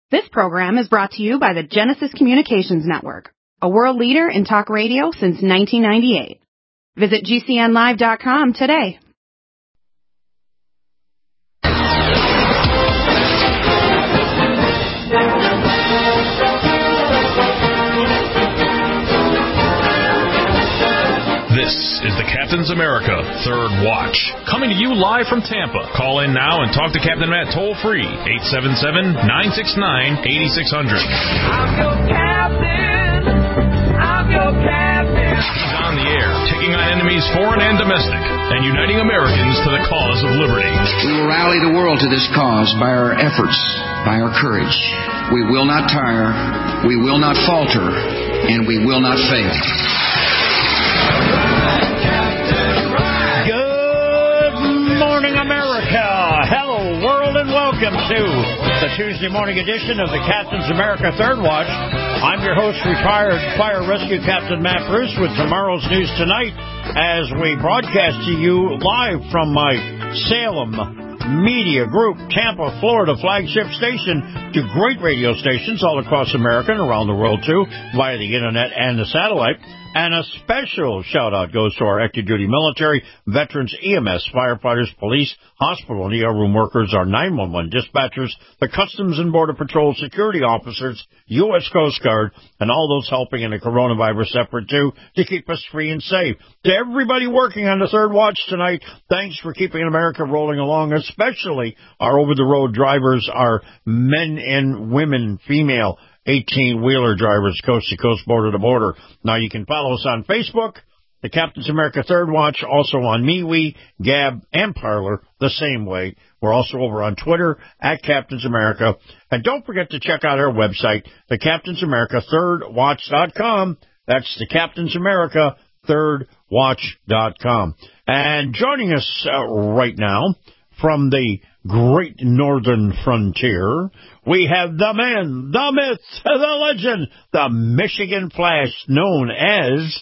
This program is brought to you by the Genesis Communications Network, a world leader in talk radio since 1998. Visit GCNlive.com today. This is the Captain's America Third Watch, coming to you live from Tampa. Call in now and talk to Captain Matt toll-free, 877-969-8600. I'm your captain. I'm your captain. He's on the air, taking on enemies foreign and domestic, and uniting Americans to the cause of liberty. We will rally the world to this cause by our efforts, by our courage. We will not tire, we will not falter, and we will not fail. Good morning, America. Hello, world, and welcome to the Tuesday morning edition of the Captain's America Third Watch. I'm your host, retired Fire Rescue Captain Matt Bruce, with tomorrow's news tonight as we broadcast to you live from my Salem Media Group, Tampa, Florida flagship station, to great radio stations all across America and around the world, too, via the internet and the satellite. And a special shout-out goes to our active duty military, veterans, EMS, firefighters, police, hospital and ER room workers, our 911 dispatchers, the Customs and Border Patrol security officers, U.S. Coast Guard, and all those helping in the coronavirus effort, too, to keep us free and safe. To everybody working on the Third Watch tonight, thanks for keeping America rolling along, especially our over-the-road drivers, our men and women, female 18-wheeler drivers, coast-to-coast, border-to-border. Now, you can follow us on Facebook, the Captain's America Third Watch, also on MeWe, Gab, and Parler, the same way. We're also over on Twitter, at Captain's America. And don't forget to check out our website, the Captain's America ThirdWatch.com. That's the Captain's America ThirdWatch.com. And joining us right now from the great northern frontier, we have the man, the myth, the legend, the Michigan Flash, known as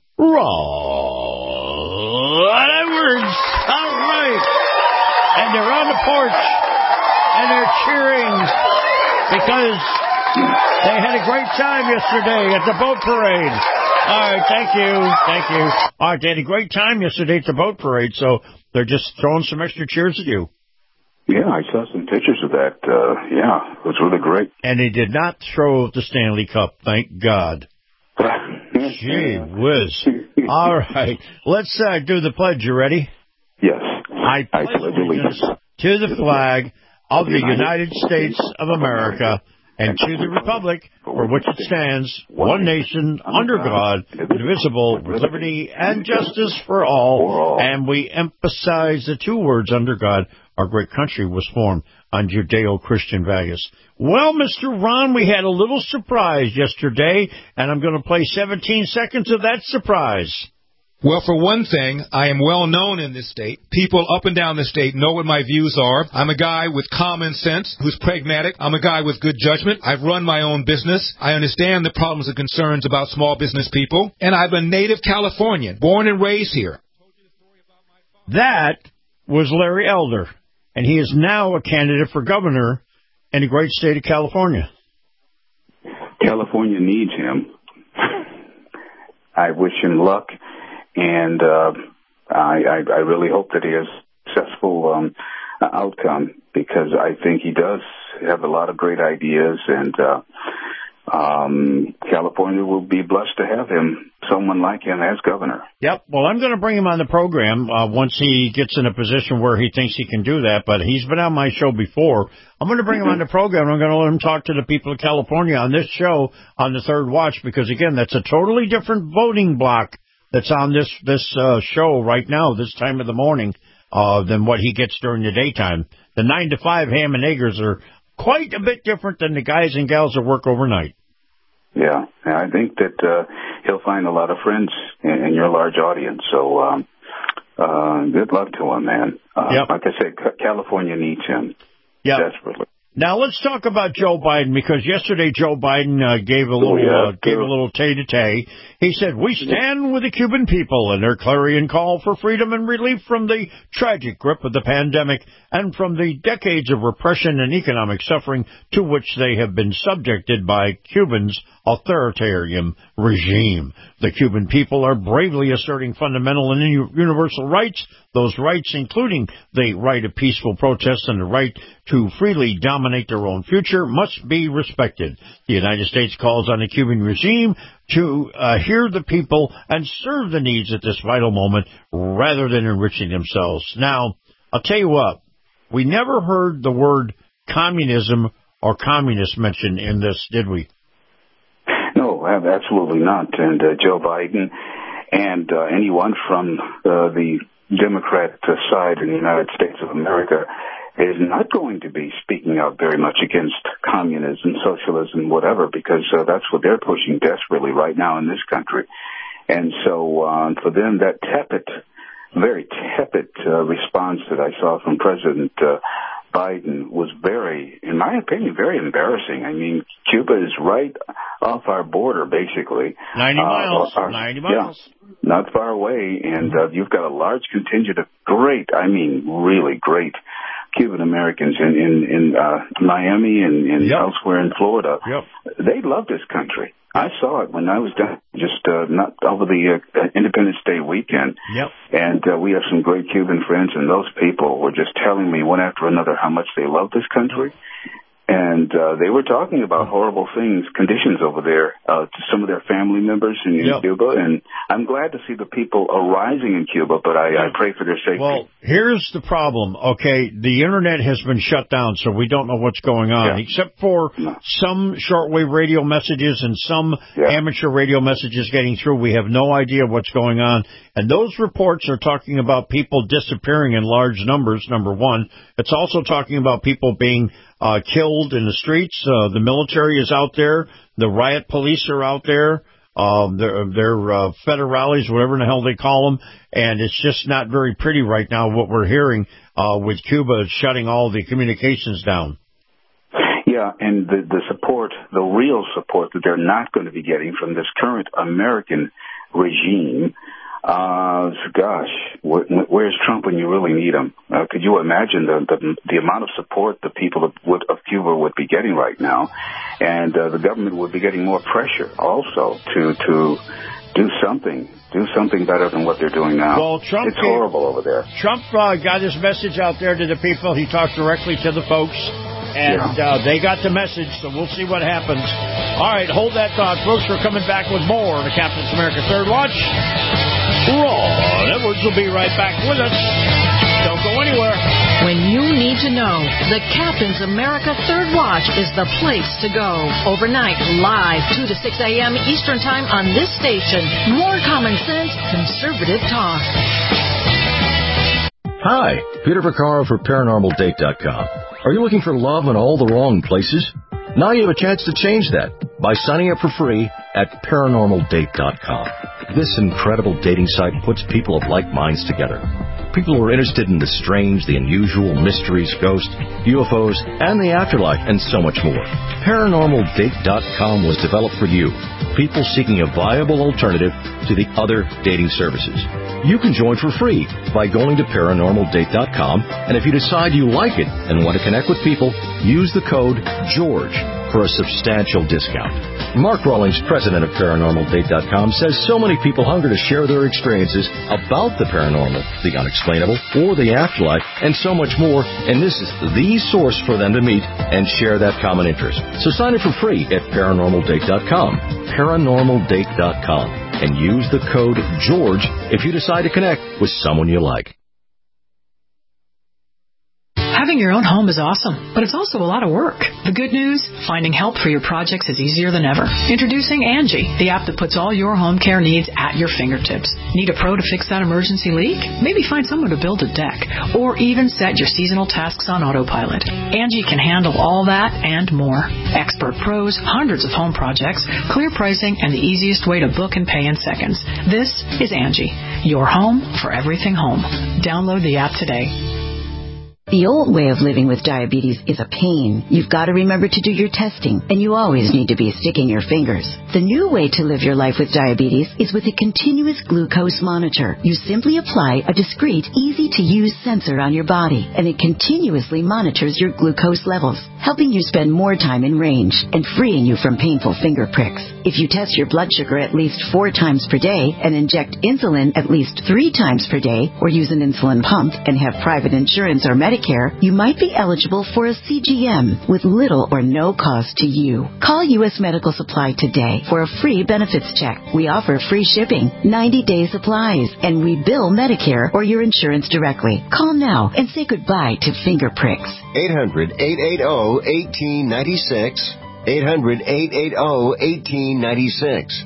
Rod Edwards. All right. And they're on the porch, and they're cheering because they had a great time yesterday at the boat parade. All right, thank you. All right, they had a great time yesterday at the boat parade, so they're just throwing some extra cheers at you. Yeah, I saw some pictures of that. Yeah, it was really great. And they did not throw the Stanley Cup, thank God. Gee whiz. All right, let's do the pledge. You ready? Yes. I pledge allegiance to the flag of the United States of America and to the republic for which it stands, one nation, under God, indivisible, with liberty and justice for all. And we emphasize the two words, under God. Our great country was formed on Judeo-Christian values. Well, Mr. Ron, we had a little surprise yesterday, and I'm going to play 17 seconds of that surprise. Well, for one thing, I am well known in this state. People up and down the state know what my views are. I'm a guy with common sense who's pragmatic. I'm a guy with good judgment. I've run my own business. I understand the problems and concerns about small business people. And I'm a native Californian, born and raised here. That was Larry Elder, and he is now a candidate for governor in the great state of California. California needs him. I wish him luck. And I really hope that he has a successful outcome, because I think he does have a lot of great ideas, and California will be blessed to have him, someone like him, as governor. Yep. Well, I'm going to bring him on the program once he gets in a position where he thinks he can do that, but he's been on my show before. I'm going to bring him on the program. I'm going to let him talk to the people of California on this show, on the Third Watch, because, again, that's a totally different voting block that's on this show right now, this time of the morning, than what he gets during the daytime. The 9 to 5 ham and eggers are quite a bit different than the guys and gals that work overnight. Yeah, I think that he'll find a lot of friends in your large audience. So good luck to him, man. Yep. Like I said, California needs him desperately. Now let's talk about Joe Biden, because yesterday Joe Biden gave a little tay-to-tay. He said, "We stand with the Cuban people in their clarion call for freedom and relief from the tragic grip of the pandemic and from the decades of repression and economic suffering to which they have been subjected by Cuba's authoritarian regime. The Cuban people are bravely asserting fundamental and universal rights. Those rights, including the right of peaceful protest and the right to freely dominate their own future, must be respected. The United States calls on the Cuban regime to hear the people and serve the needs at this vital moment rather than enriching themselves." Now, I'll tell you what, we never heard the word communism or communist mentioned in this, did we? No, absolutely not. And Joe Biden and anyone from the Democrat side in the United States of America is not going to be speaking out very much against communism, socialism, whatever, because that's what they're pushing desperately right now in this country. And so for them, that very tepid response that I saw from President Biden was very, in my opinion, very embarrassing. I mean, Cuba is right off our border, basically. 90 miles. 90 miles. Yeah, not far away. And you've got a large contingent of really great Cuban Americans in Miami and elsewhere in Florida. Yep. They love this country. I saw it when I was down just not over the Independence Day weekend. Yep. And we have some great Cuban friends, and those people were just telling me one after another how much they love this country. And they were talking about horrible conditions over there to some of their family members in Cuba. And I'm glad to see the people arising in Cuba, but I pray for their safety. Well, here's the problem, okay? The Internet has been shut down, so we don't know what's going on, except for some shortwave radio messages and some amateur radio messages getting through. We have no idea what's going on. And those reports are talking about people disappearing in large numbers, number one. It's also talking about people being killed in the streets. The military is out there. The riot police are out there. They're federales, whatever in the hell they call them. And it's just not very pretty right now what we're hearing with Cuba shutting all the communications down. Yeah, and the support, the real support that they're not going to be getting from this current American regime. Gosh, where's Trump when you really need him? Could you imagine the amount of support the people of Cuba would be getting right now? And the government would be getting more pressure also to do something better than what they're doing now. Well, it's horrible over there. Trump got his message out there to the people. He talked directly to the folks. And they got the message, so we'll see what happens. All right, hold that thought, folks. We're coming back with more of the Captain's America Third Watch. Ron Edwards will be right back with us. Don't go anywhere. When you need to know, the Captain's America Third Watch is the place to go. Overnight, live, 2 to 6 a.m. Eastern Time on this station. More common sense, conservative talk. Hi, Peter Vaccaro for ParanormalDate.com. Are you looking for love in all the wrong places? Now you have a chance to change that by signing up for free at ParanormalDate.com. This incredible dating site puts people of like minds together. People who are interested in the strange, the unusual, mysteries, ghosts, UFOs, and the afterlife, and so much more. ParanormalDate.com was developed for you, people seeking a viable alternative to the other dating services. You can join for free by going to ParanormalDate.com, and if you decide you like it and want to connect with people, use the code GEORGE for a substantial discount. Mark Rawlings, president of ParanormalDate.com, says so many people hunger to share their experiences about the paranormal, the unexplainable, or the afterlife, and so much more, and this is the source for them to meet and share that common interest. So sign up for free at ParanormalDate.com, ParanormalDate.com, and use the code GEORGE if you decide to connect with someone you like. Having your own home is awesome, but it's also a lot of work. The good news, finding help for your projects is easier than ever. Introducing Angie, the app that puts all your home care needs at your fingertips. Need a pro to fix that emergency leak? Maybe find someone to build a deck, or even set your seasonal tasks on autopilot. Angie can handle all that and more. Expert pros, hundreds of home projects, clear pricing, and the easiest way to book and pay in seconds. This is Angie, your home for everything home. Download the app today. The old way of living with diabetes is a pain. You've got to remember to do your testing, and you always need to be sticking your fingers. The new way to live your life with diabetes is with a continuous glucose monitor. You simply apply a discreet, easy-to-use sensor on your body, and it continuously monitors your glucose levels, helping you spend more time in range and freeing you from painful finger pricks. If you test your blood sugar at least 4 times per day and inject insulin at least 3 times per day, or use an insulin pump and have private insurance or Medicare, you might be eligible for a CGM with little or no cost to you. Call U.S. Medical Supply today for a free benefits check. We offer free shipping, 90-day supplies, and we bill Medicare or your insurance directly. Call now and say goodbye to finger pricks. 800-880-1896. 800-880-1896.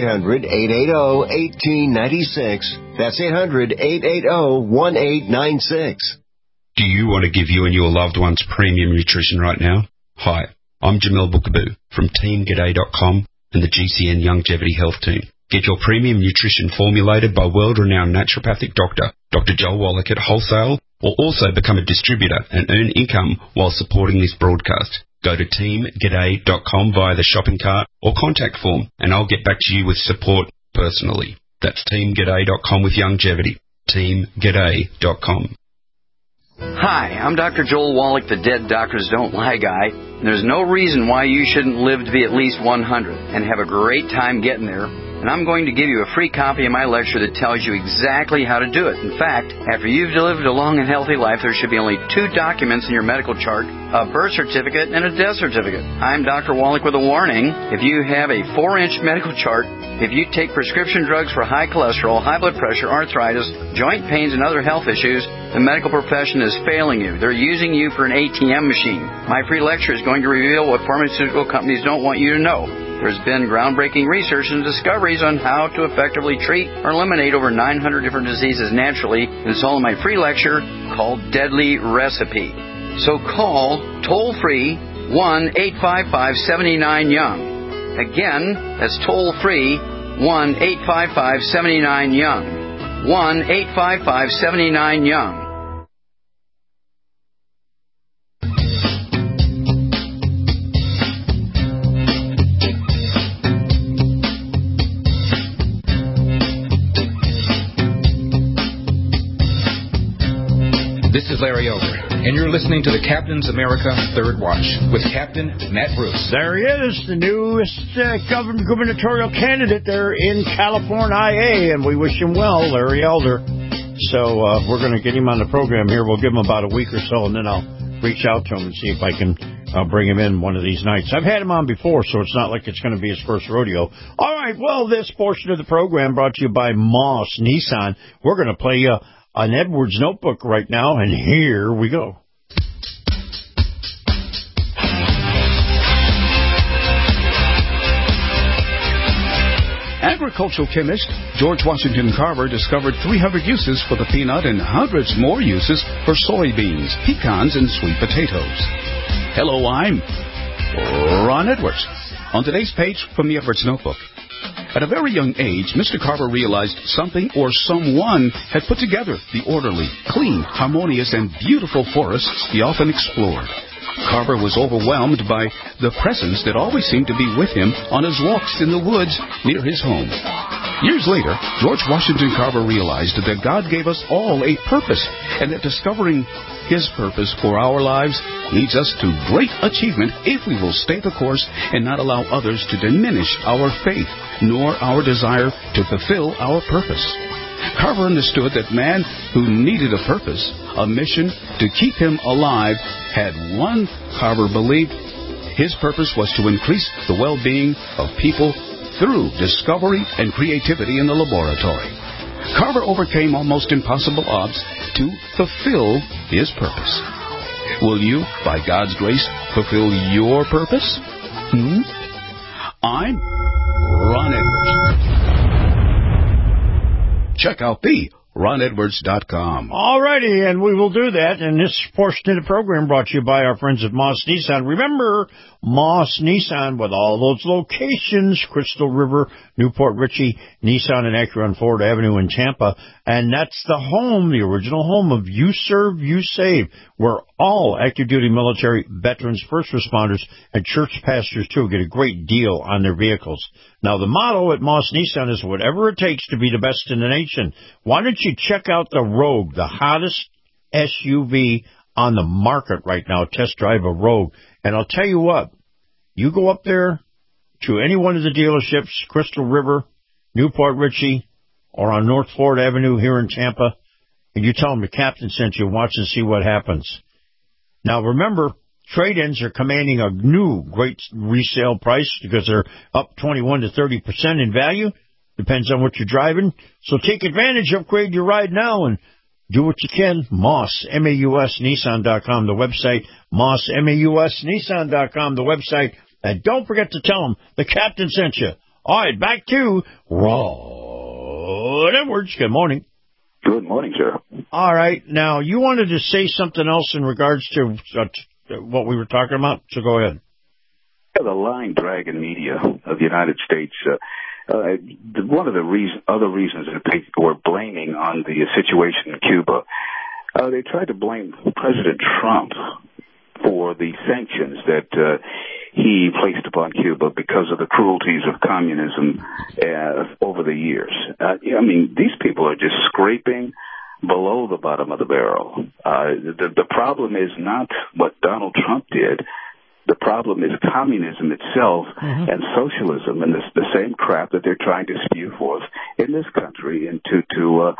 800-880-1896. That's 800-880-1896. Do you want to give you and your loved ones premium nutrition right now? Hi, I'm Jamel Bookaboo from TeamG'day.com and the GCN Longevity Health Team. Get your premium nutrition formulated by world-renowned naturopathic doctor, Dr. Joel Wallach at wholesale, or also become a distributor and earn income while supporting this broadcast. Go to TeamG'day.com via the shopping cart or contact form, and I'll get back to you with support personally. That's TeamG'day.com with longevity. TeamG'day.com. Hi, I'm Dr. Joel Wallach, the Dead Doctors Don't Lie guy, and there's no reason why you shouldn't live to be at least 100 and have a great time getting there. And I'm going to give you a free copy of my lecture that tells you exactly how to do it. In fact, after you've lived a long and healthy life, there should be only 2 documents in your medical chart, a birth certificate and a death certificate. I'm Dr. Wallach with a warning. If you have a 4-inch medical chart, if you take prescription drugs for high cholesterol, high blood pressure, arthritis, joint pains, and other health issues, the medical profession is failing you. They're using you for an ATM machine. My free lecture is going to reveal what pharmaceutical companies don't want you to know. There's been groundbreaking research and discoveries on how to effectively treat or eliminate over 900 different diseases naturally, and it's all in my free lecture called Deadly Recipe. So call toll-free 1-855-79-YOUNG. Again, that's toll-free 1-855-79-YOUNG. 1-855-79-YOUNG. This is Larry Elder, and you're listening to the Captain's America Third Watch with Captain Matt Bruce. There he is, the newest gubernatorial candidate there in California, and we wish him well, Larry Elder. So we're going to get him on the program here. We'll give him about a week or so, and then I'll reach out to him and see if I can bring him in one of these nights. I've had him on before, so it's not like it's going to be his first rodeo. All right, well, this portion of the program brought to you by Moss Nissan. We're going to play an Edwards notebook right now, and here we go. Agricultural chemist George Washington Carver discovered 300 uses for the peanut and hundreds more uses for soybeans, pecans, and sweet potatoes. Hello, I'm Ron Edwards. On today's page from the Edwards Notebook. At a very young age, Mr. Carver realized something or someone had put together the orderly, clean, harmonious, and beautiful forests he often explored. Carver was overwhelmed by the presence that always seemed to be with him on his walks in the woods near his home. Years later, George Washington Carver realized that God gave us all a purpose, and that discovering His purpose for our lives leads us to great achievement if we will stay the course and not allow others to diminish our faith, nor our desire to fulfill our purpose. Carver understood that man who needed a purpose, a mission to keep him alive, had one. Carver believed his purpose was to increase the well-being of people through discovery and creativity in the laboratory. Carver overcame almost impossible odds to fulfill his purpose. Will you, by God's grace, fulfill your purpose? I'm Ron Edwards. Check out the RonEdwards.com. All righty, and we will do that. And this portion of the program brought to you by our friends at Moss Nissan. Remember, Moss Nissan with all those locations, Crystal River, Newport Richey, Nissan and Acura on Ford Avenue in Tampa. And that's the home, the original home of You Serve, You Save, where all active duty military, veterans, first responders, and church pastors, too, get a great deal on their vehicles. Now, the motto at Moss Nissan is whatever it takes to be the best in the nation. Why don't you check out the Rogue, the hottest SUV on the market right now? Test drive a Rogue. And I'll tell you what, you go up there to any one of the dealerships, Crystal River, Newport Richey, or on North Ford Avenue here in Tampa, and you tell them the captain sent you, watch and see what happens. Now, remember, trade-ins are commanding a new great resale price because they're up 21 to 30% in value. Depends on what you're driving. So take advantage, upgrade your ride now, and do what you can. Moss, M-A-U-S, Nissan.com, the website. Moss, M-A-U-S, Nissan.com, the website. And don't forget to tell them the captain sent you. All right, back to Ron Edwards. Good morning. Good morning, sir. All right. Now, you wanted to say something else in regards to what we were talking about, so go ahead. Yeah, the lying dragon media of the United States, one of the other reasons that they were blaming on the situation in Cuba, they tried to blame President Trump for the sanctions that he placed upon Cuba because of the cruelties of communism over the years. I mean, these people are just scraping below the bottom of the barrel. The problem is not what Donald Trump did. The problem is communism itself and socialism and the same crap that they're trying to spew forth in this country and to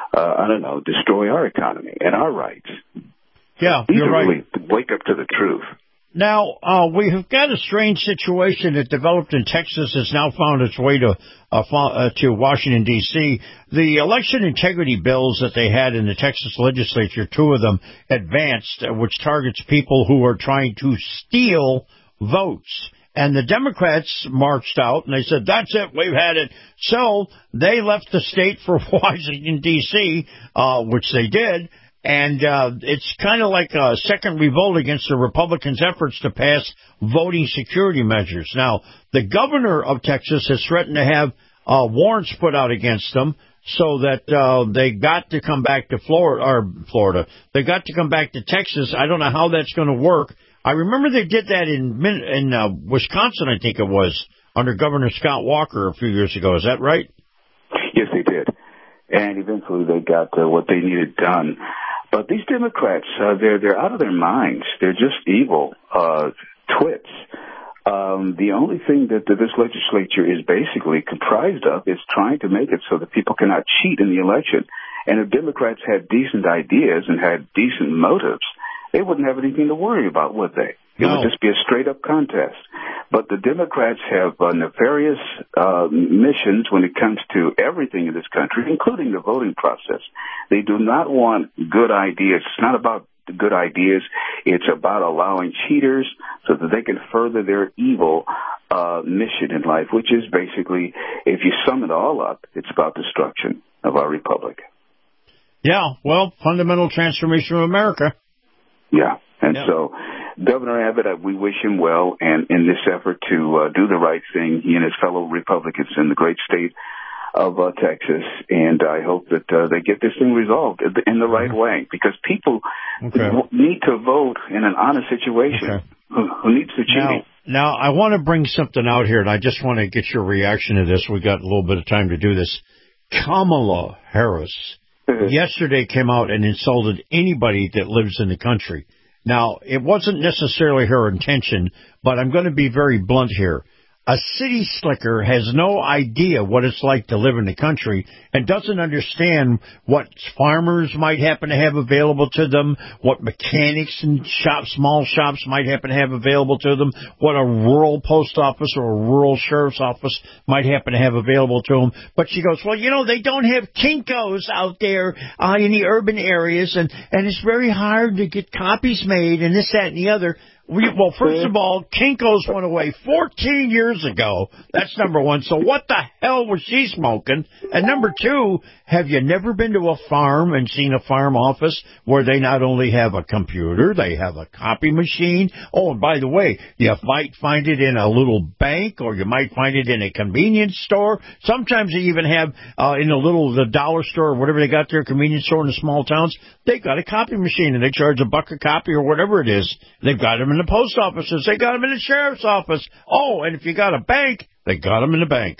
destroy our economy and our rights. Yeah, These you're are right. Really wake up to the truth. Now, we have got a strange situation that developed in Texas has now found its way to Washington, D.C. The election integrity bills that they had in the Texas legislature, two of them advanced, which targets people who are trying to steal votes. And the Democrats marched out, and they said, that's it, we've had it. So they left the state for Washington, D.C., which they did. And it's kind of like a second revolt against the Republicans' efforts to pass voting security measures. Now, the governor of Texas has threatened to have warrants put out against them so that they got to come back to Florida. They got to come back to Texas. I don't know how that's going to work. I remember they did that in Wisconsin, I think it was, under Governor Scott Walker a few years ago. Is that right? Yes, they did. And eventually they got what they needed done. But these Democrats, they're out of their minds. They're just evil twits. The only thing that this legislature is basically comprised of is trying to make it so that people cannot cheat in the election. And if Democrats had decent ideas and had decent motives, they wouldn't have anything to worry about, would they? It would just be a straight-up contest. But the Democrats have nefarious missions when it comes to everything in this country, including the voting process. They do not want good ideas. It's not about the good ideas. It's about allowing cheaters so that they can further their evil mission in life, which is basically, if you sum it all up, it's about destruction of our republic. Yeah, well, fundamental transformation of America. Yeah, and so Governor Abbott, we wish him well, and in this effort to do the right thing, he and his fellow Republicans in the great state of Texas, and I hope that they get this thing resolved in the right way, because people need to vote in an honest situation. Who needs to cheat? Now, I want to bring something out here, and I just want to get your reaction to this. We got a little bit of time to do this. Kamala Harris yesterday came out and insulted anybody that lives in the country. Now, it wasn't necessarily her intention, but I'm going to be very blunt here. A city slicker has no idea what it's like to live in the country and doesn't understand what farmers might happen to have available to them, what mechanics and small shops might happen to have available to them, what a rural post office or a rural sheriff's office might happen to have available to them. But she goes, well, they don't have Kinkos out there in the urban areas, and it's very hard to get copies made and this, that, and the other. Well, first of all, Kinko's went away 14 years ago. That's number one. So what the hell was she smoking? And number two, have you never been to a farm and seen a farm office where they not only have a computer, they have a copy machine? Oh, and by the way, you might find it in a little bank, or you might find it in a convenience store. Sometimes they even have in the dollar store or whatever they got there, convenience store in the small towns, they got a copy machine, and they charge $1 a copy or whatever it is. They've got them in the post offices. They got them in the sheriff's office. Oh, and if you got a bank, they got them in the bank.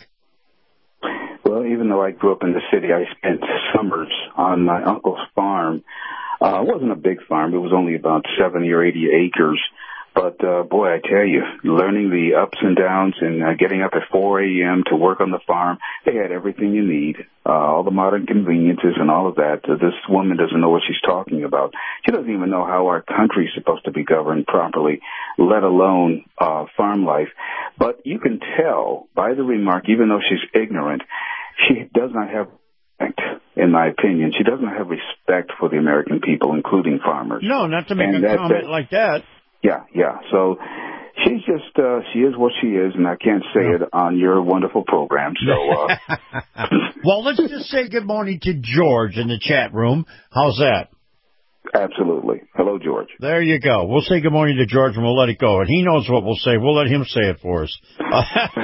Well, even though I grew up in the city, I spent summers on my uncle's farm. It wasn't a big farm. It was only about 70 or 80 acres. But, boy, I tell you, learning the ups and downs and getting up at 4 a.m. to work on the farm, they had everything you need, all the modern conveniences and all of that. This woman doesn't know what she's talking about. She doesn't even know how our country is supposed to be governed properly, let alone farm life. But you can tell by the remark, even though she's ignorant, she does not have respect, in my opinion. She doesn't have respect for the American people, including farmers. No, not to make a comment like that. Yeah. So she's just, she is what she is, and I can't say it on your wonderful program. So, well, let's just say good morning to George in the chat room. How's that? Absolutely. Hello, George. There you go. We'll say good morning to George, and we'll let it go. And he knows what we'll say. We'll let him say it for us. All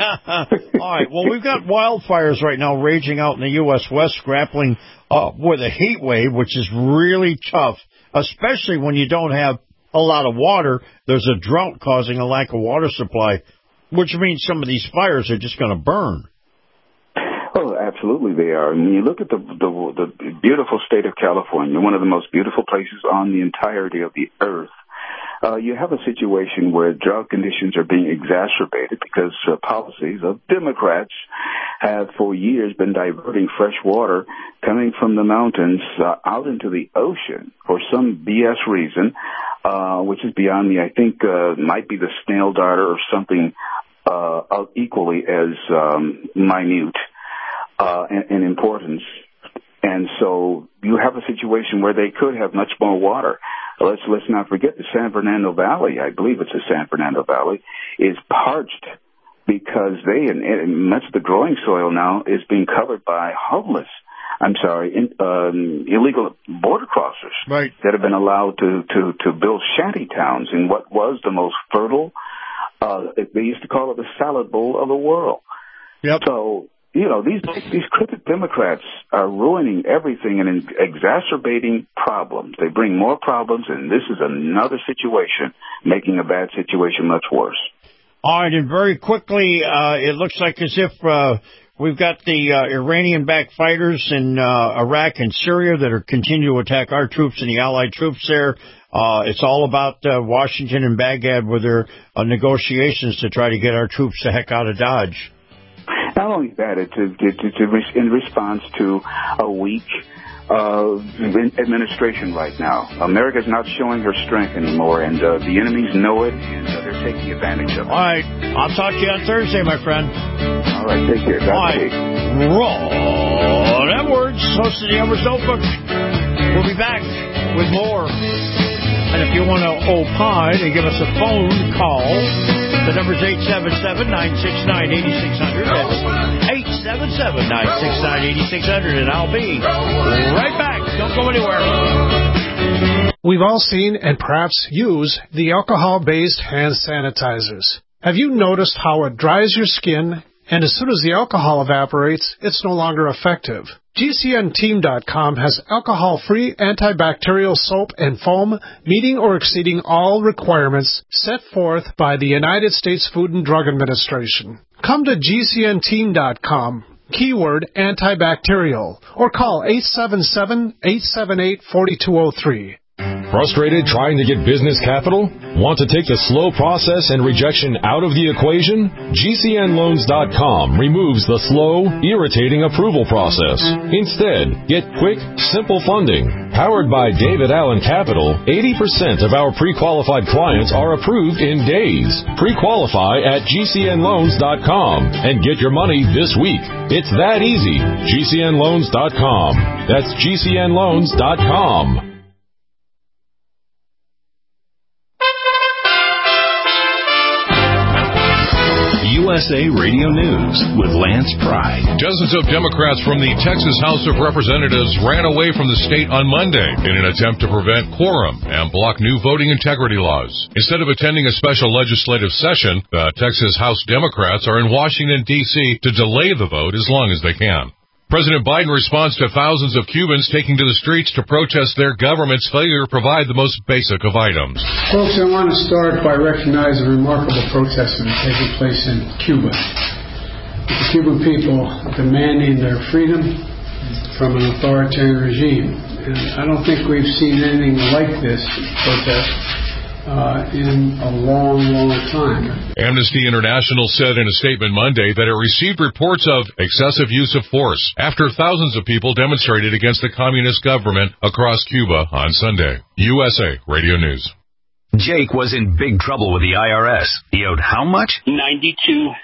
right. Well, we've got wildfires right now raging out in the U.S. West, grappling with a heat wave, which is really tough, especially when you don't have a lot of water. There's a drought causing a lack of water supply, which means some of these fires are just going to burn. Oh, absolutely they are. And when you look at the beautiful state of California, one of the most beautiful places on the entirety of the earth, you have a situation where drought conditions are being exacerbated because policies of Democrats have for years been diverting fresh water coming from the mountains out into the ocean for some BS reason, which is beyond me. I think might be the snail darter or something equally as minute in importance. And so you have a situation where they could have much more water. Let's not forget the San Fernando Valley, I believe it's the San Fernando Valley, is parched because much of the growing soil now is being covered by illegal border crossers that have been allowed to build shanty towns in what was the most fertile, they used to call it the salad bowl of the world. Yep. So, these crooked Democrats are ruining everything and exacerbating problems. They bring more problems, and this is another situation, making a bad situation much worse. All right, and very quickly, it looks like as if we've got the Iranian-backed fighters in Iraq and Syria that are continuing to attack our troops and the Allied troops there. It's all about Washington and Baghdad with their negotiations to try to get our troops the heck out of Dodge. Not only that, it's in response to a weak administration right now. America's not showing her strength anymore, and the enemies know it, and they're taking advantage of it. All right. I'll talk to you on Thursday, my friend. All right. Take care. All right. Ron Edwards, host of the Edwards Notebook. We'll be back with more. And if you want to opine and give us a phone call, the number's 877-969-8600. That's 877-969-8600, and I'll be right back. Don't go anywhere. We've all seen and perhaps use the alcohol-based hand sanitizers. Have you noticed how it dries your skin, and as soon as the alcohol evaporates, it's no longer effective? GCNteam.com has alcohol-free antibacterial soap and foam meeting or exceeding all requirements set forth by the United States Food and Drug Administration. Come to GCNteam.com, keyword antibacterial, or call 877-878-4203. Frustrated trying to get business capital? Want to take the slow process and rejection out of the equation? GCNloans.com removes the slow, irritating approval process. Instead, get quick, simple funding. Powered by David Allen Capital, 80% of our pre-qualified clients are approved in days. Pre-qualify at GCNloans.com and get your money this week. It's that easy. GCNloans.com. That's GCNloans.com. KLSA Radio News with Lance Pry. Dozens of Democrats from the Texas House of Representatives ran away from the state on Monday in an attempt to prevent quorum and block new voting integrity laws. Instead of attending a special legislative session, the Texas House Democrats are in Washington, D.C. to delay the vote as long as they can. President Biden responds to thousands of Cubans taking to the streets to protest their government's failure to provide the most basic of items. Folks, I want to start by recognizing the remarkable protesting taking place in Cuba. The Cuban people demanding their freedom from an authoritarian regime. And I don't think we've seen anything like this protest in a long, long time. Amnesty International said in a statement Monday that it received reports of excessive use of force after thousands of people demonstrated against the communist government across Cuba on Sunday. USA Radio News. Jake was in big trouble with the IRS. He owed how much? $92,000.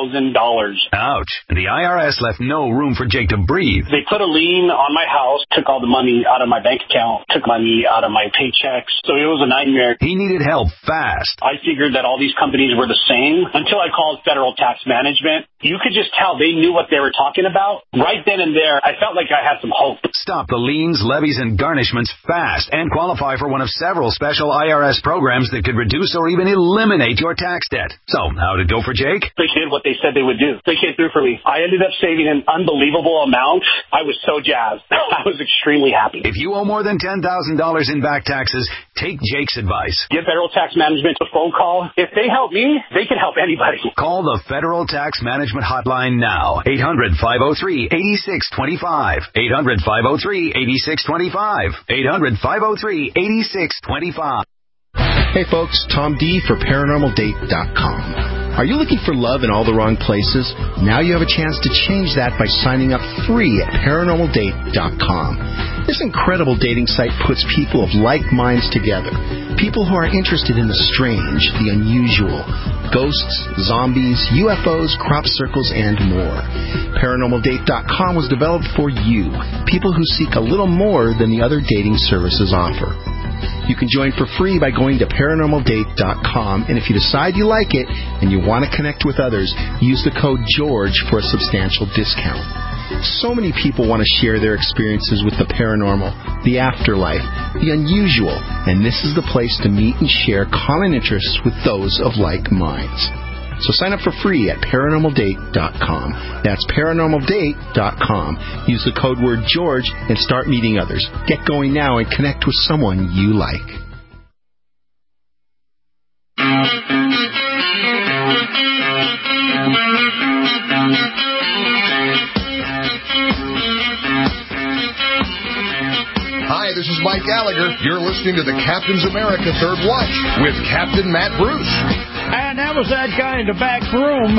Ouch. And the IRS left no room for Jake to breathe. They put a lien on my house, took all the money out of my bank account, took money out of my paychecks. So it was a nightmare. He needed help fast. I figured that all these companies were the same until I called Federal Tax Management. You could just tell they knew what they were talking about. Right then and there, I felt like I had some hope. Stop the liens, levies, and garnishments fast and qualify for one of several special IRS programs that could reduce or even eliminate your tax debt. So, how'd it go for Jake? They did what they said they would do. They came through for me. I ended up saving an unbelievable amount. I was so jazzed. I was extremely happy. If you owe more than $10,000 in back taxes, take Jake's advice. Give Federal Tax Management a phone call. If they help me, they can help anybody. Call the Federal Tax Management Hotline now. 800-503-8625. 800-503-8625. 800-503-8625. Hey folks, Tom D for ParanormalDate.com. Are you looking for love in all the wrong places? Now you have a chance to change that by signing up free at ParanormalDate.com. This incredible dating site puts people of like minds together. People who are interested in the strange, the unusual, ghosts, zombies, UFOs, crop circles, and more. ParanormalDate.com was developed for you, people who seek a little more than the other dating services offer. You can join for free by going to ParanormalDate.com, and if you decide you like it and you want to connect with others, use the code GEORGE for a substantial discount. So many people want to share their experiences with the paranormal, the afterlife, the unusual, and this is the place to meet and share common interests with those of like minds. So sign up for free at ParanormalDate.com. That's ParanormalDate.com. Use the code word George and start meeting others. Get going now and connect with someone you like. Hi, this is Mike Gallagher. You're listening to the Captain's America Third Watch with Captain Matt Bruce. And that was that guy in the back room.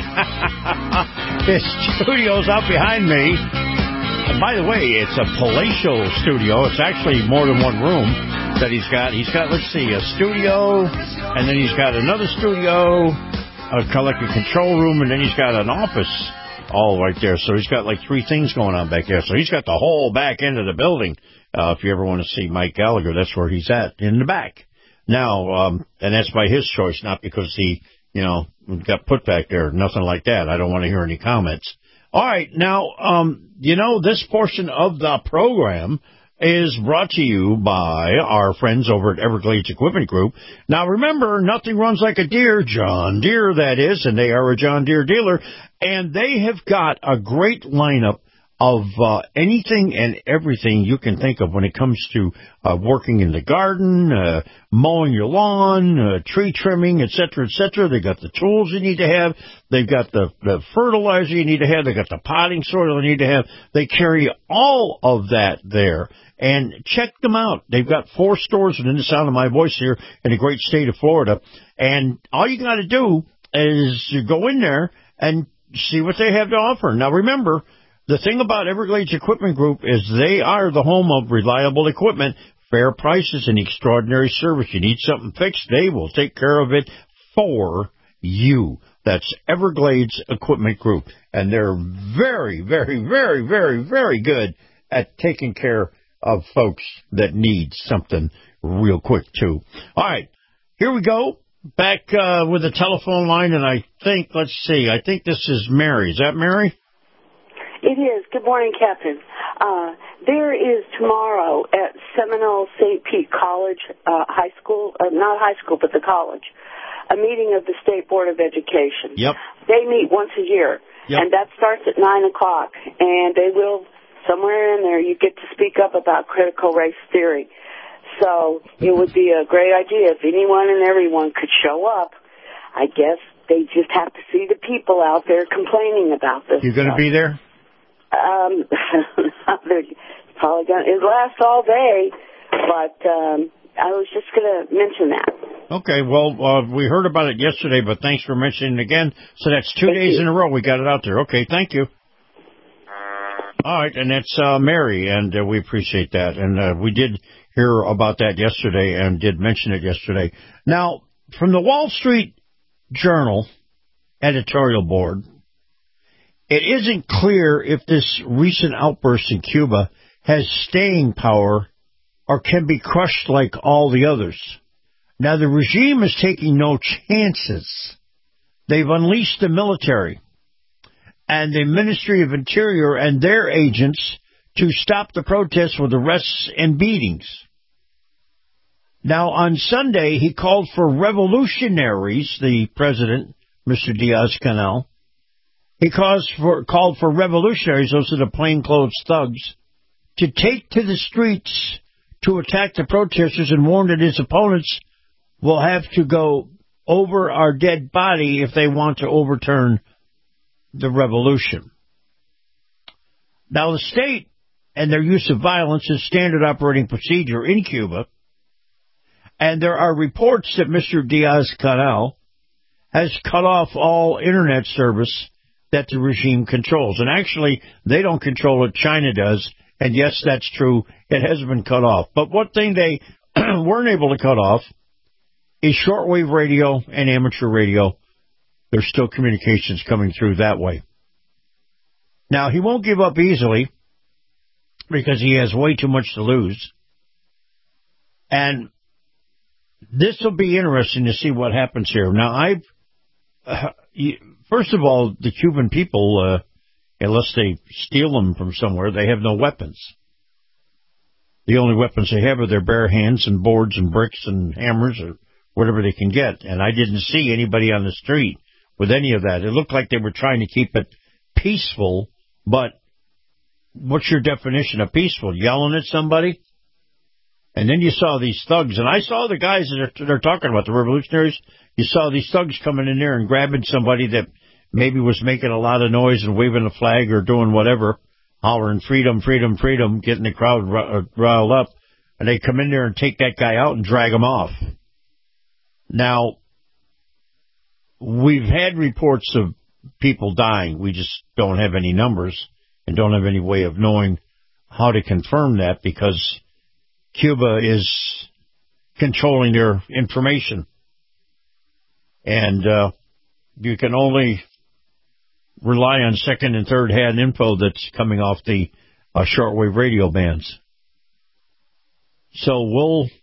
His studio's up behind me. And by the way, it's a palatial studio. It's actually more than one room that he's got. He's got, let's see, a studio, and then he's got another studio, kind of like a control room, and then he's got an office all right there. So he's got like three things going on back there. So he's got the whole back end of the building. If you ever want to see Mike Gallagher, that's where he's at, in the back. Now, and that's by his choice, not because he, got put back there. Nothing like that. I don't want to hear any comments. All right. Now, this portion of the program is brought to you by our friends over at Everglades Equipment Group. Now, remember, nothing runs like a deer, John Deere, that is, and they are a John Deere dealer, and they have got a great lineup of anything and everything you can think of when it comes to working in the garden, mowing your lawn, tree trimming, et cetera, et cetera. They got the tools you need to have. They've got the fertilizer you need to have. They got the potting soil you need to have. They carry all of that there. And check them out. They've got 4 stores within the sound of my voice here in the great state of Florida. And all you got to do is you go in there and see what they have to offer. Now, remember, the thing about Everglades Equipment Group is they are the home of reliable equipment, fair prices, and extraordinary service. You need something fixed, they will take care of it for you. That's Everglades Equipment Group. And they're very, very, very, very, very good at taking care of folks that need something real quick, too. All right, here we go. Back with the telephone line, and I think this is Mary. Is that Mary? It is. Good morning, Captain. There is tomorrow at Seminole St. Pete College, high school, not high school, but the college, a meeting of the State Board of Education. Yep. They meet once a year, and that starts at 9 o'clock, and they will, somewhere in there, you get to speak up about critical race theory. So it would be a great idea if anyone and everyone could show up. I guess they just have to see the people out there complaining about this. You going to be there? Probably going to. It lasts all day, but I was just going to mention that. Okay, well, we heard about it yesterday, but thanks for mentioning it again. So that's 2 days in a row we got it out there. Okay, thank you. All right, and that's Mary, and we appreciate that. And we did hear about that yesterday and did mention it yesterday. Now, from the Wall Street Journal editorial board, it isn't clear if this recent outburst in Cuba has staying power or can be crushed like all the others. Now, the regime is taking no chances. They've unleashed the military and the Ministry of Interior and their agents to stop the protests with arrests and beatings. Now, on Sunday, he called for revolutionaries, the president, Mr. Diaz-Canel. He called for revolutionaries, those are the plainclothes thugs, to take to the streets to attack the protesters and warned that his opponents will have to go over our dead body if they want to overturn the revolution. Now, the state and their use of violence is standard operating procedure in Cuba, and there are reports that Mr. Diaz-Canel has cut off all Internet service that the regime controls. And actually, they don't control it, China does. And yes, that's true, it has been cut off. But one thing they weren't able to cut off is shortwave radio and amateur radio. There's still communications coming through that way. Now, he won't give up easily because he has way too much to lose. And this will be interesting to see what happens here. Now, first of all, the Cuban people, unless they steal them from somewhere, they have no weapons. The only weapons they have are their bare hands and boards and bricks and hammers or whatever they can get. And I didn't see anybody on the street with any of that. It looked like they were trying to keep it peaceful, but what's your definition of peaceful? Yelling at somebody? And then you saw these thugs, and I saw the guys that they're talking about, the revolutionaries. You saw these thugs coming in there and grabbing somebody that maybe was making a lot of noise and waving a flag or doing whatever, hollering freedom, freedom, freedom, getting the crowd riled up. And they come in there and take that guy out and drag him off. Now, we've had reports of people dying. We just don't have any numbers and don't have any way of knowing how to confirm that because Cuba is controlling their information. And you can only rely on second and third hand info that's coming off the shortwave radio bands. So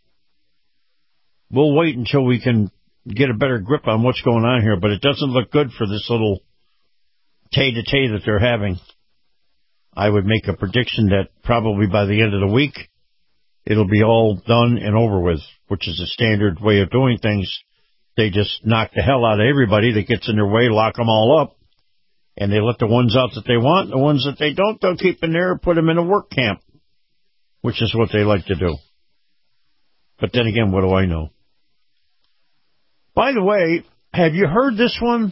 we'll wait until we can get a better grip on what's going on here, but it doesn't look good for this little tay-to-tay that they're having. I would make a prediction that probably by the end of the week, it'll be all done and over with, which is a standard way of doing things. They just knock the hell out of everybody that gets in their way, lock them all up, and they let the ones out that they want. The ones that they don't, they'll keep in there, put them in a work camp, which is what they like to do. But then again, what do I know? By the way, have you heard this one?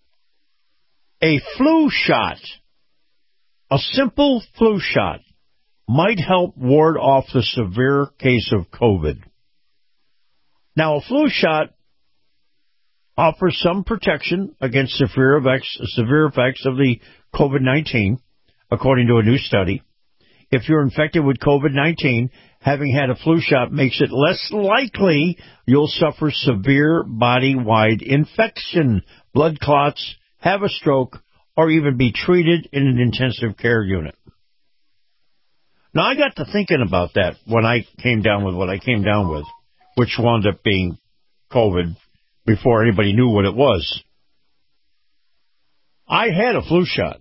A flu shot, a simple flu shot, might help ward off the severe case of COVID. Now, a flu shot offers some protection against severe effects of the COVID-19, according to a new study. If you're infected with COVID-19, having had a flu shot makes it less likely you'll suffer severe body-wide infection, blood clots, have a stroke, or even be treated in an intensive care unit. Now, I got to thinking about that when I came down with what I came down with, which wound up being COVID-19 before anybody knew what it was. I had a flu shot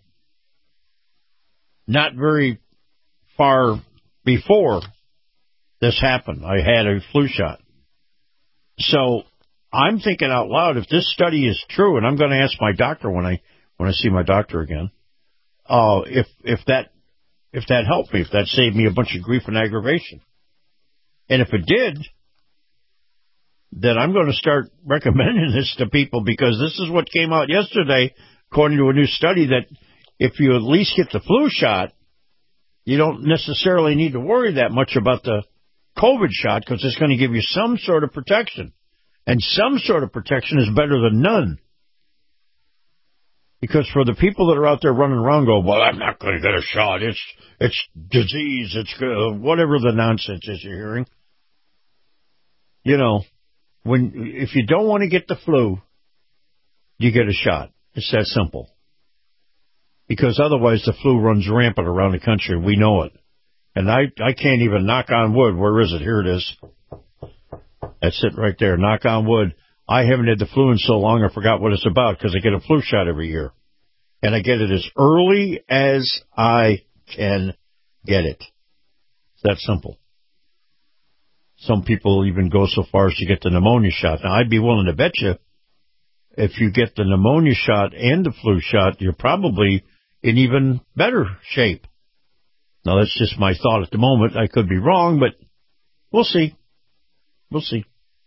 not very far before this happened. I had a flu shot. So I'm thinking out loud, if this study is true, and I'm going to ask my doctor when I see my doctor again, if that helped me, if that saved me a bunch of grief and aggravation. And if it did, then I'm going to start recommending this to people, because this is what came out yesterday, according to a new study, that if you at least get the flu shot, you don't necessarily need to worry that much about the COVID shot, because it's going to give you some sort of protection. And some sort of protection is better than none. Because for the people that are out there running around going, well, I'm not going to get a shot. It's disease. It's whatever the nonsense is you're hearing. You know, if you don't want to get the flu, you get a shot. It's that simple. Because otherwise the flu runs rampant around the country. We know it. And I can't even knock on wood. Where is it? Here it is. That's it right there. Knock on wood. I haven't had the flu in so long I forgot what it's about, because I get a flu shot every year. And I get it as early as I can get it. It's that simple. Some people even go so far as to get the pneumonia shot. Now, I'd be willing to bet you if you get the pneumonia shot and the flu shot, you're probably in even better shape. Now, that's just my thought at the moment. I could be wrong, but we'll see. We'll see.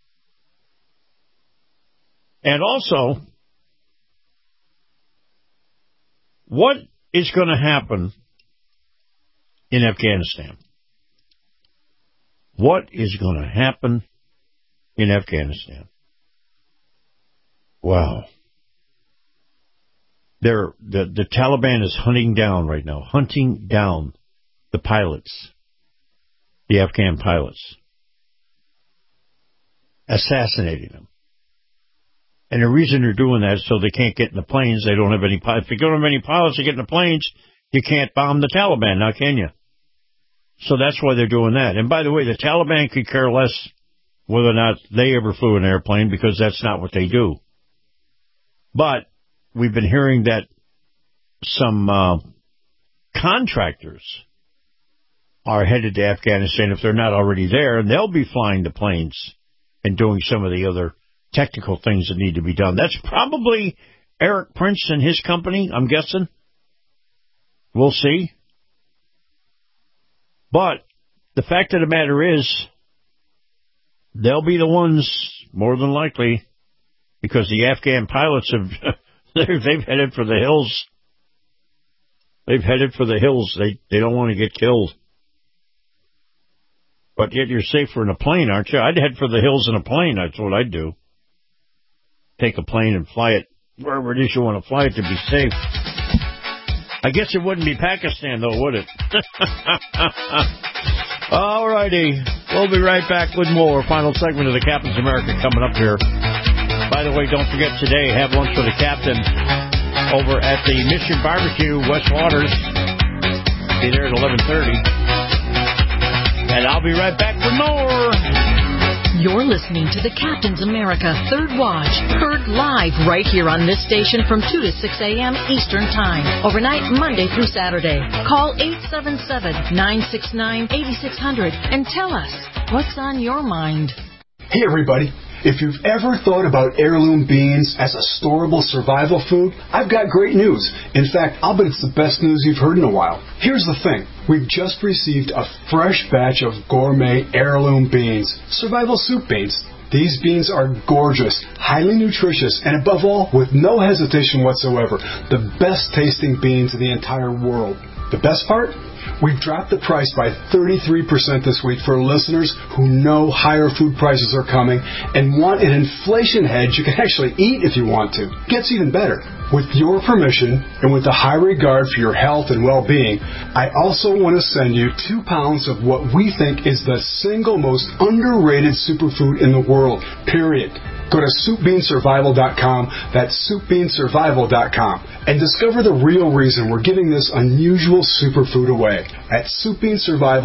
And also, what is going to happen in Afghanistan? What is going to happen in Afghanistan? Wow. The Taliban is hunting down the pilots, the Afghan pilots, assassinating them. And the reason they're doing that is so they can't get in the planes. They don't have any pilots. If you don't have any pilots to get in the planes, you can't bomb the Taliban, now can you? So that's why they're doing that. And by the way, the Taliban could care less whether or not they ever flew an airplane, because that's not what they do. But we've been hearing that some contractors are headed to Afghanistan, if they're not already there, and they'll be flying the planes and doing some of the other technical things that need to be done. That's probably Eric Prince and his company, I'm guessing. We'll see. But the fact of the matter is, they'll be the ones, more than likely, because the Afghan pilots they've headed for the hills. They've headed for the hills. They don't want to get killed. But yet you're safer in a plane, aren't you? I'd head for the hills in a plane. That's what I'd do. Take a plane and fly it wherever it is you want to fly it to be safe. I guess it wouldn't be Pakistan, though, would it? All righty. We'll be right back with more. Final segment of the Captain's America coming up here. By the way, don't forget today, have lunch with the Captain over at the Mission Barbecue, West Waters. Be there at 11:30. And I'll be right back with more. You're listening to the Captain's America Third Watch, heard live right here on this station from 2 to 6 a.m. Eastern Time, overnight Monday through Saturday. Call 877-969-8600 and tell us what's on your mind. Hey, everybody. If you've ever thought about heirloom beans as a storable survival food, I've got great news. In fact, I'll bet it's the best news you've heard in a while. Here's the thing. We've just received a fresh batch of gourmet heirloom beans, survival soup beans. These beans are gorgeous, highly nutritious, and above all, with no hesitation whatsoever, the best tasting beans in the entire world. The best part? We've dropped the price by 33% this week for listeners who know higher food prices are coming and want an inflation hedge you can actually eat if you want to. Gets even better. With your permission and with a high regard for your health and well-being, I also want to send you 2 pounds of what we think is the single most underrated superfood in the world, period. Go to SoupBeanSurvival.com, that's SoupBeanSurvival.com, and discover the real reason we're giving this unusual superfood away at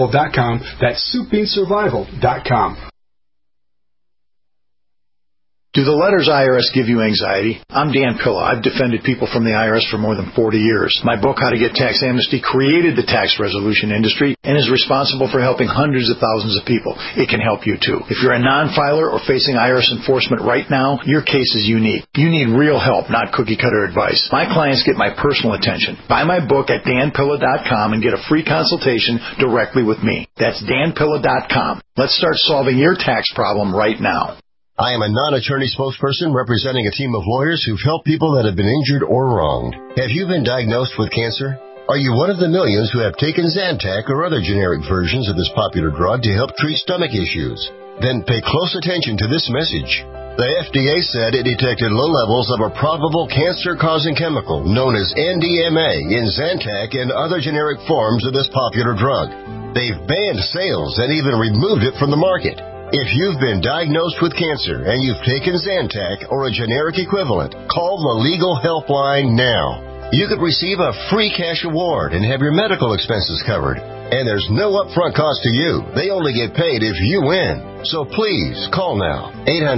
SoupBeanSurvival.com, that's SoupBeanSurvival.com. Do the letters IRS give you anxiety? I'm Dan Pilla. I've defended people from the IRS for more than 40 years. My book, How to Get Tax Amnesty, created the tax resolution industry and is responsible for helping hundreds of thousands of people. It can help you, too. If you're a non-filer or facing IRS enforcement right now, your case is unique. You need real help, not cookie-cutter advice. My clients get my personal attention. Buy my book at danpilla.com and get a free consultation directly with me. That's danpilla.com. Let's start solving your tax problem right now. I am a non-attorney spokesperson representing a team of lawyers who've helped people that have been injured or wronged. Have you been diagnosed with cancer? Are you one of the millions who have taken Zantac or other generic versions of this popular drug to help treat stomach issues? Then pay close attention to this message. The FDA said it detected low levels of a probable cancer-causing chemical known as NDMA in Zantac and other generic forms of this popular drug. They've banned sales and even removed it from the market. If you've been diagnosed with cancer and you've taken Zantac or a generic equivalent, call the Legal Helpline now. You could receive a free cash award and have your medical expenses covered. And there's no upfront cost to you. They only get paid if you win. So please, call now.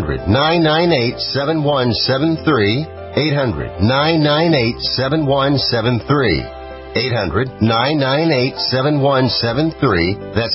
800-998-7173. 800-998-7173. 800-998-7173. That's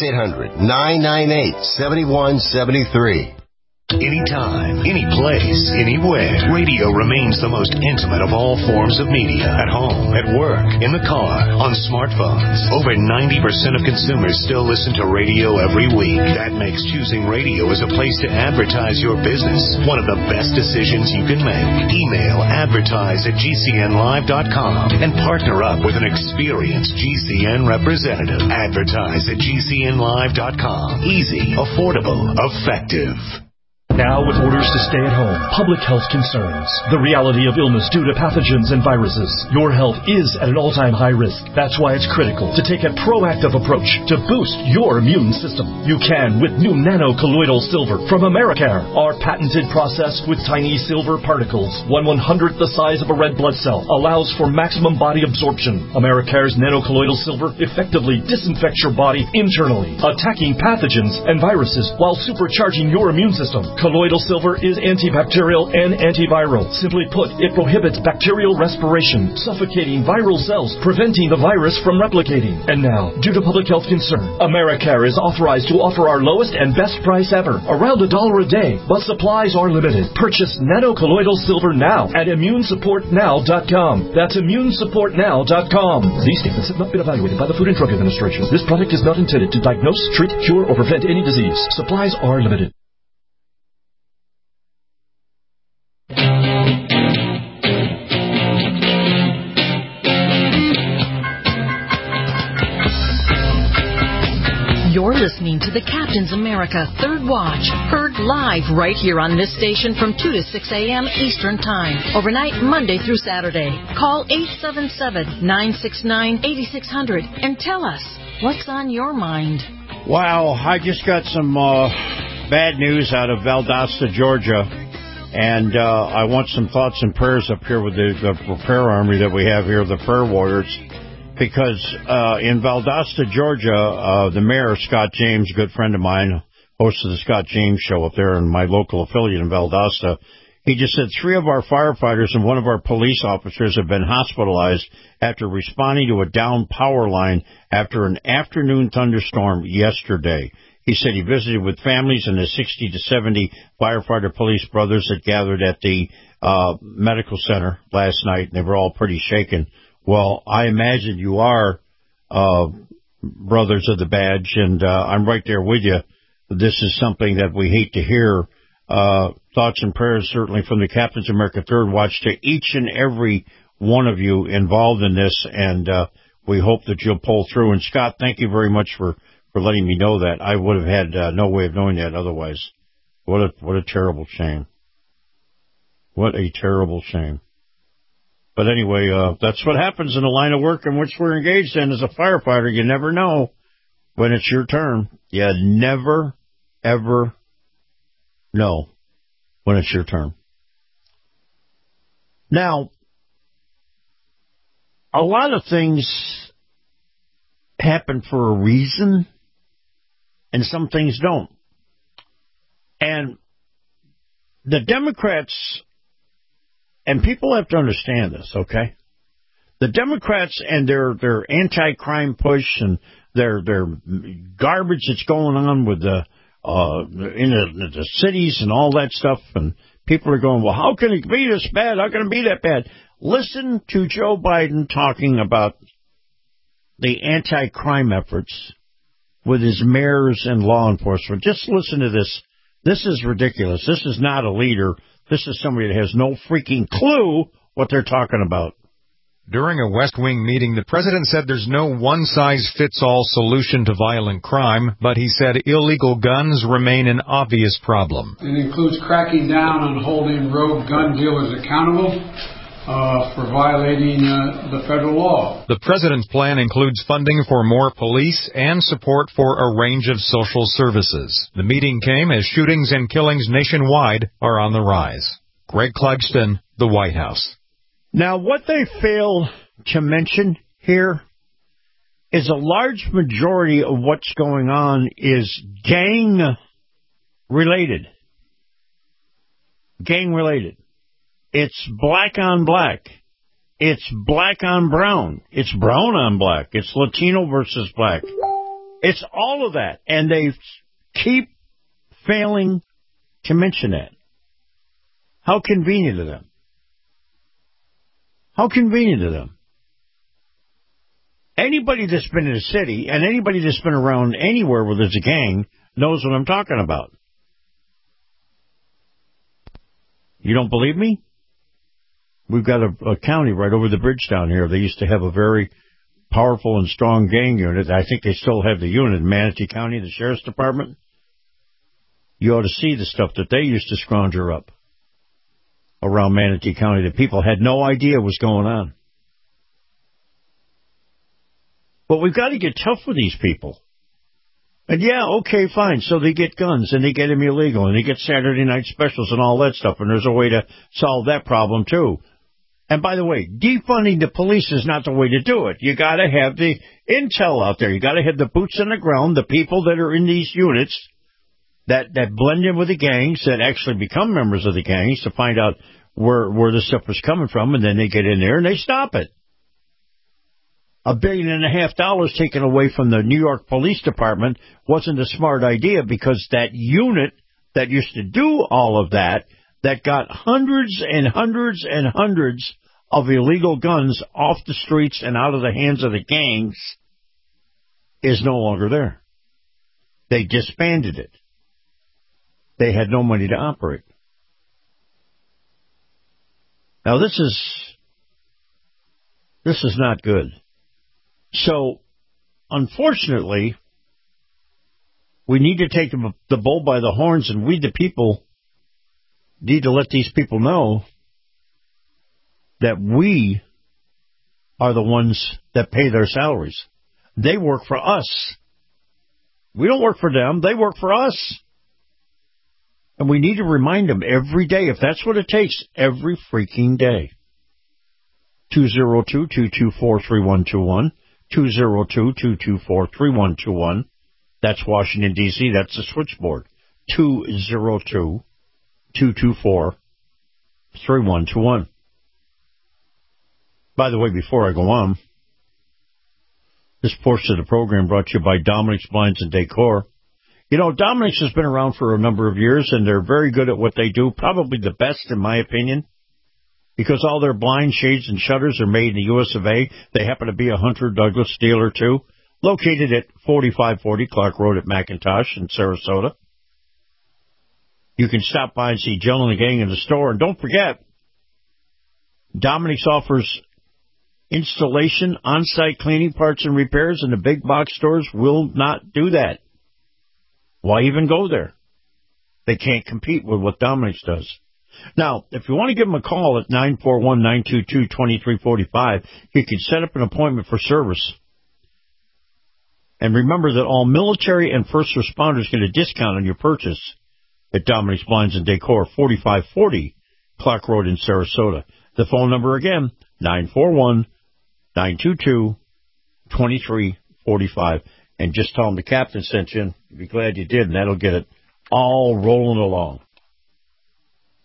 800-998-7173. Anytime, any place, anywhere, radio remains the most intimate of all forms of media. At home, at work, in the car, on smartphones. Over 90% of consumers still listen to radio every week. That makes choosing radio as a place to advertise your business one of the best decisions you can make. Email advertise@gcnlive.com and partner up with an experienced GCN representative. Advertise@gcnlive.com. Easy, affordable, effective. Now with orders to stay at home, public health concerns, the reality of illness due to pathogens and viruses, your health is at an all-time high risk. That's why it's critical to take a proactive approach to boost your immune system. You can with new nano-colloidal silver from Americare. Our patented process with tiny silver particles, 1/100th the size of a red blood cell, allows for maximum body absorption. Americare's nano-colloidal silver effectively disinfects your body internally, attacking pathogens and viruses while supercharging your immune system. Colloidal silver is antibacterial and antiviral. Simply put, it prohibits bacterial respiration, suffocating viral cells, preventing the virus from replicating. And now, due to public health concern, Americare is authorized to offer our lowest and best price ever, around $1 a day, but supplies are limited. Purchase nano-colloidal silver now at immunesupportnow.com. That's immunesupportnow.com. These statements have not been evaluated by the Food and Drug Administration. This product is not intended to diagnose, treat, cure, or prevent any disease. Supplies are limited. You're listening to the Captain's America Third Watch, heard live right here on this station from 2 to 6 a.m. Eastern Time, overnight Monday through Saturday. Call 877-969-8600 and tell us what's on your mind. Wow, I just got some bad news out of Valdosta, Georgia, and I want some thoughts and prayers up here with the prayer army that we have here, the prayer warriors. Because in Valdosta, Georgia, the mayor, Scott James, a good friend of mine, host of the Scott James Show up there in my local affiliate in Valdosta, he just said 3 of our firefighters and 1 of our police officers have been hospitalized after responding to a downed power line after an afternoon thunderstorm yesterday. He said he visited with families and the 60 to 70 firefighter police brothers that gathered at the medical center last night, and they were all pretty shaken. Well, I imagine you are brothers of the badge, and I'm right there with you. This is something that we hate to hear. Thoughts and prayers certainly from the Captain's America Third Watch to each and every one of you involved in this, and we hope that you'll pull through. And, Scott, thank you very much for letting me know that. I would have had no way of knowing that otherwise. What a terrible shame. What a terrible shame. But anyway, that's what happens in the line of work in which we're engaged in as a firefighter. You never know when it's your turn. You never, ever know when it's your turn. Now, a lot of things happen for a reason, and some things don't. And the Democrats, and people have to understand this, okay? The Democrats and their anti-crime push and their garbage that's going on with the cities and all that stuff, and people are going, well, how can it be this bad? How can it be that bad? Listen to Joe Biden talking about the anti-crime efforts with his mayors and law enforcement. Just listen to this. This is ridiculous. This is not a leader. This is somebody that has no freaking clue what they're talking about. During a West Wing meeting, the president said there's no one-size-fits-all solution to violent crime, but he said illegal guns remain an obvious problem. It includes cracking down on holding rogue gun dealers accountable for violating the federal law. The president's plan includes funding for more police and support for a range of social services. The meeting came as shootings and killings nationwide are on the rise. Greg Clugston, the White House. Now, what they fail to mention here is a large majority of what's going on is gang-related. Gang-related. It's black on black. It's black on brown. It's brown on black. It's Latino versus black. It's all of that. And they keep failing to mention that. How convenient of them. How convenient of them. Anybody that's been in a city and anybody that's been around anywhere where there's a gang knows what I'm talking about. You don't believe me? We've got a county right over the bridge down here. They used to have a very powerful and strong gang unit. I think they still have the unit in Manatee County, the Sheriff's Department. You ought to see the stuff that they used to scrounger up around Manatee County that people had no idea was going on. But we've got to get tough with these people. And yeah, okay, fine. So they get guns and they get them illegal and they get Saturday night specials and all that stuff. And there's a way to solve that problem too. And by the way, defunding the police is not the way to do it. You got to have the intel out there. You got to have the boots on the ground, the people that are in these units that blend in with the gangs, that actually become members of the gangs to find out where the stuff was coming from, and then they get in there and they stop it. $1.5 billion taken away from the New York Police Department wasn't a smart idea, because that unit that used to do all of that got hundreds and hundreds and hundreds of illegal guns off the streets and out of the hands of the gangs, is no longer there. They disbanded it. They had no money to operate. Now, this is not good. So, unfortunately, we need to take the bull by the horns, and we, the people, need to let these people know that we are the ones that pay their salaries. They work for us. We don't work for them. They work for us. And we need to remind them every day, if that's what it takes, every freaking day. 202-224-3121. 202-224-3121. That's Washington, D.C. That's the switchboard. 202-224-3121. By the way, before I go on, this portion of the program brought to you by Dominic's Blinds and Decor. You know, Dominic's has been around for a number of years, and they're very good at what they do, probably the best in my opinion, because all their blind shades and shutters are made in the U.S. of A. They happen to be a Hunter Douglas dealer, too, located at 4540 Clark Road at McIntosh in Sarasota. You can stop by and see Jill and the gang in the store, and don't forget, Dominic's offers installation, on-site cleaning, parts, and repairs, and the big box stores will not do that. Why even go there? They can't compete with what Dominic's does. Now, if you want to give them a call at 941-922-2345, you can set up an appointment for service. And remember that all military and first responders get a discount on your purchase at Dominic's Blinds and Decor, 4540 Clark Road in Sarasota. The phone number again, 941-922-2345. And just tell them the captain sent you. You'll be glad you did, and that'll get it all rolling along.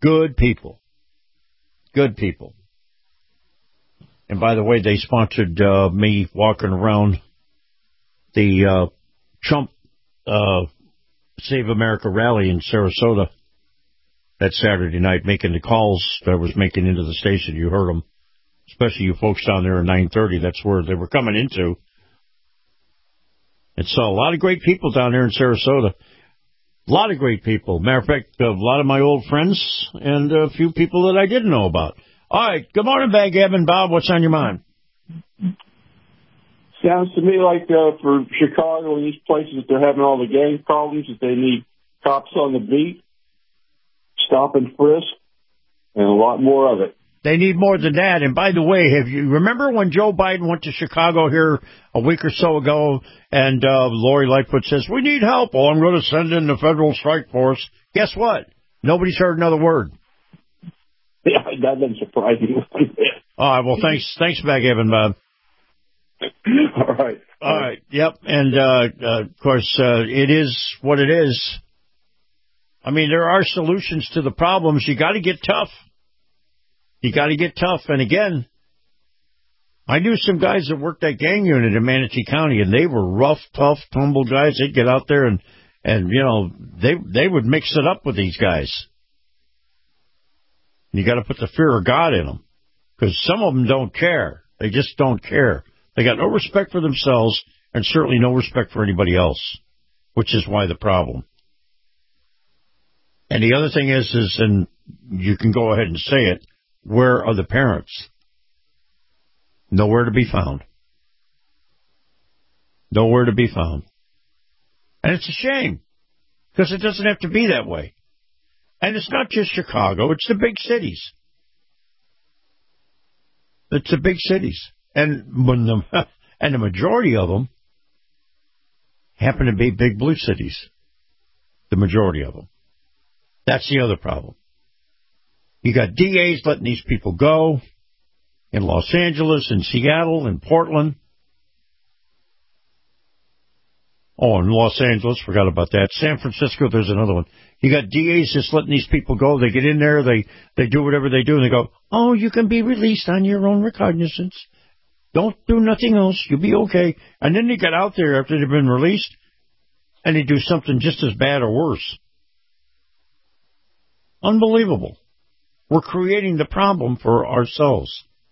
Good people. Good people. And by the way, they sponsored me walking around the Trump Save America rally in Sarasota that Saturday night, making the calls that I was making into the station. You heard them, especially you folks down there at 9:30. That's where they were coming into. And saw a lot of great people down there in Sarasota. A lot of great people. Matter of fact, a lot of my old friends and a few people that I didn't know about. All right. Good morning, Backgammon. Bob, what's on your mind? Sounds to me like for Chicago and these places, they're having all the gang problems, that they need cops on the beat, stop and frisk, and a lot more of it. They need more than that. And by the way, have you remember when Joe Biden went to Chicago here a week or so ago, and Lori Lightfoot says, we need help. Oh, I'm going to send in the federal strike force. Guess what? Nobody's heard another word. Yeah, that doesn't surprise me. All right, well, thanks, Backgammon, Bob. All right. Yep. And, of course, it is what it is. I mean, there are solutions to the problems. You got to get tough. And again, I knew some guys that worked that gang unit in Manatee County, and they were rough, tough, tumble guys. They'd get out there and you know, they would mix it up with these guys. And you got to put the fear of God in them, because some of them don't care. They just don't care. They got no respect for themselves and certainly no respect for anybody else, which is why the problem. And the other thing is, and you can go ahead and say it, where are the parents? Nowhere to be found. Nowhere to be found. And it's a shame, because it doesn't have to be that way. And it's not just Chicago, it's the big cities. It's the big cities. And the majority of them happen to be big blue cities. The majority of them. That's the other problem. You got DAs letting these people go in Los Angeles, in Seattle, in Portland. Oh, in Los Angeles, forgot about that. San Francisco, there's another one. You got DAs just letting these people go. They get in there, they do whatever they do, and they go, oh, you can be released on your own recognizance. Don't do nothing else. You'll be okay. And then they get out there after they've been released, and they do something just as bad or worse. Unbelievable. We're creating the problem for ourselves.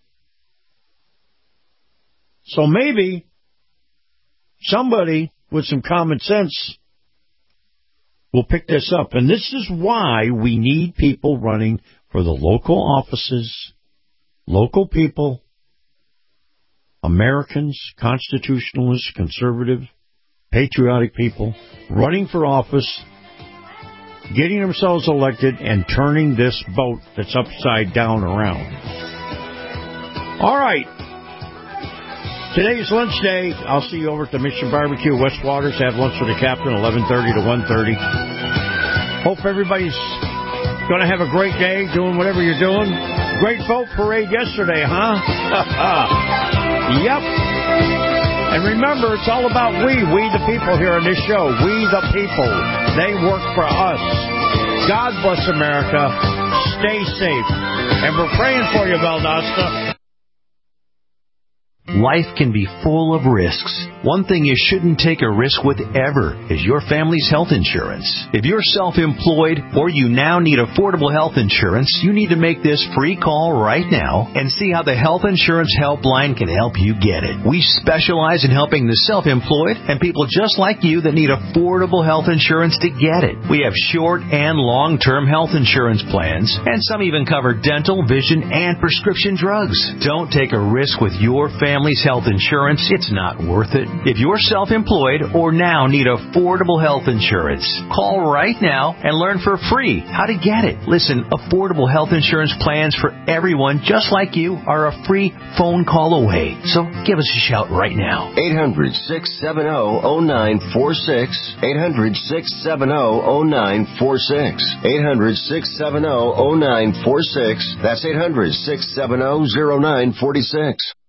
So maybe somebody with some common sense will pick this up. And this is why we need people running for the local offices, local people, Americans, constitutionalists, conservative, patriotic people, running for office, getting themselves elected, and turning this boat that's upside down around. All right. Today's lunch day. I'll see you over at the Mission Barbecue, West Waters. Have lunch with the captain, 11:30 to 1:30. Hope everybody's going to have a great day doing whatever you're doing. Great boat parade yesterday, huh? Yep. And remember, it's all about we the people here on this show. We the people. They work for us. God bless America. Stay safe. And we're praying for you, Valdosta. Life can be full of risks. One thing you shouldn't take a risk with ever is your family's health insurance. If you're self-employed or you now need affordable health insurance, you need to make this free call right now and see how the Health Insurance Helpline can help you get it. We specialize in helping the self-employed and people just like you that need affordable health insurance to get it. We have short and long-term health insurance plans, and some even cover dental, vision, and prescription drugs. Don't take a risk with your family's health insurance. It's not worth it. If you're self-employed or now need affordable health insurance, call right now and learn for free how to get it. Listen, affordable health insurance plans for everyone just like you are a free phone call away. So give us a shout right now. 800-670-0946. 800-670-0946. 800-670-0946. That's 800-670-0946.